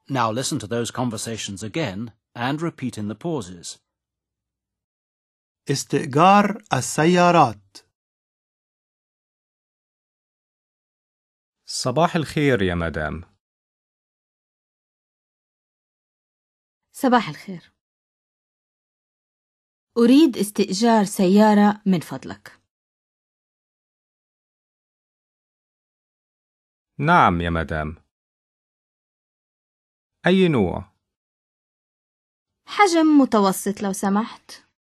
Now listen to those conversations again and repeat in the pauses. استئجار السيارات. صباح الخير يا مدام. صباح الخير. أريد استئجار سيارة من فضلك. نعم يا مدام. أي نوع؟ حجم متوسط لو سمحت.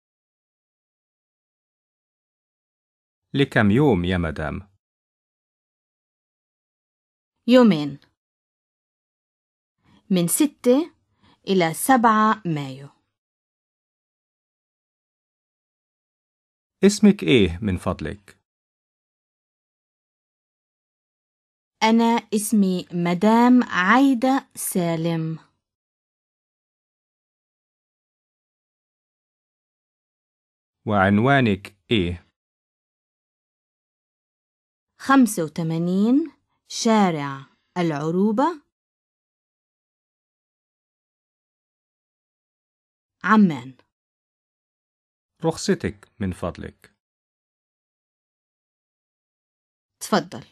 لكم يوم يا مدام؟ يومين، من 6 إلى 7 مايو. اسمك إيه من فضلك؟ أنا اسمي مدام عايدة سالم. وعنوانك إيه؟ 85 شارع العروبة، عمان. رخصتك من فضلك. تفضل،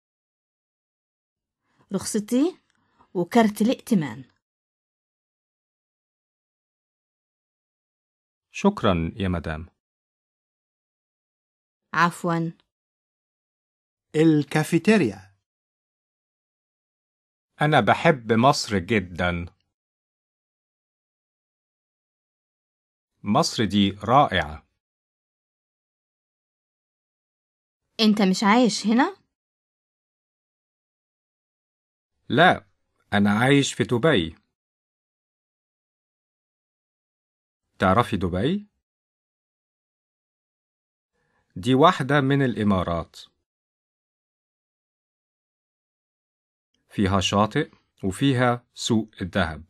رخصتي وكرت الائتمان. شكرا يا مدام. عفوا. الكافيتيريا. أنا بحب مصر جدا. مصر دي رائعة. أنت مش عايش هنا؟ لا، أنا عايش في دبي. تعرفي دبي؟ دي واحدة من الإمارات. فيها شاطئ وفيها سوق الذهب.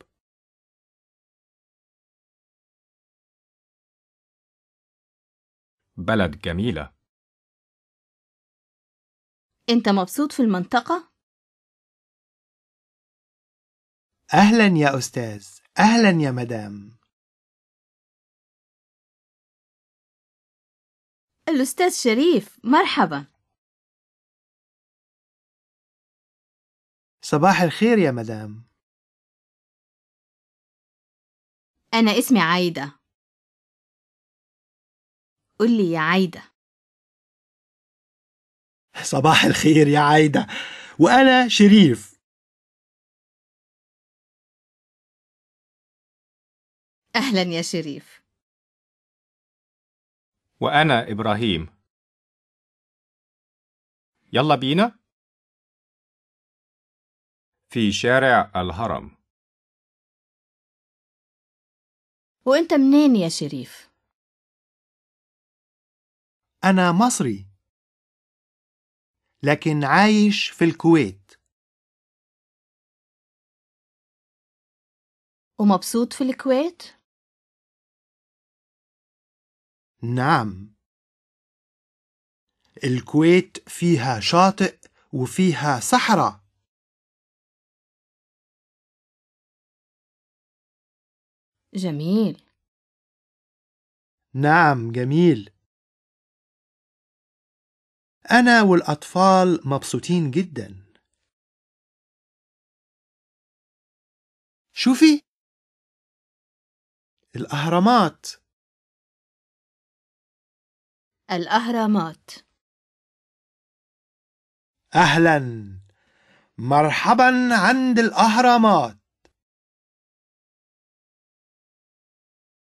بلد جميلة. أنت مبسوط في المنطقة؟ أهلا يا أستاذ. أهلا يا مدام. الأستاذ شريف، مرحبا. صباح الخير يا مدام. أنا اسمي عايدة. قل لي يا عايدة. صباح الخير يا عايدة. وأنا شريف. أهلا يا شريف. وأنا إبراهيم. يلا بينا. في شارع الهرم. وأنت منين يا شريف؟ أنا مصري، لكن عايش في الكويت. ومبسوط في الكويت؟ نعم، الكويت فيها شاطئ وفيها صحراء. جميل. نعم، جميل. أنا والأطفال مبسوطين جدا. شوفي الأهرامات. الأهرامات. أهلا، مرحبا عند الأهرامات.